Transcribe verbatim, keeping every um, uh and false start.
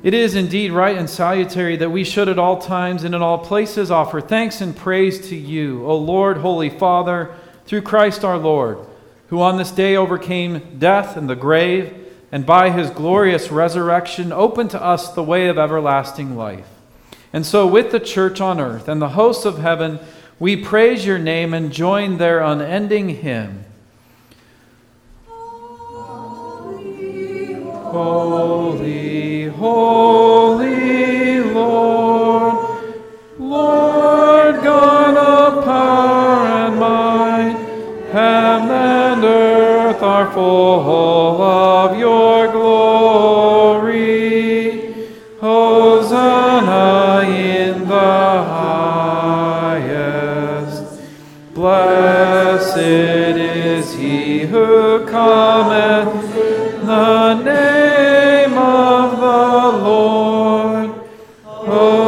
It is indeed right and salutary that we should at all times and in all places offer thanks and praise to you, O Lord, Holy Father, through Christ our Lord, who on this day overcame death and the grave, and by his glorious resurrection opened to us the way of everlasting life. And so with the church on earth and the hosts of heaven, we praise your name and join their unending hymn. Holy, holy Lord, Lord God of power and might, heaven and earth are full of your glory. Hosanna in the highest. Blessed is he who cometh in the name of the Lord.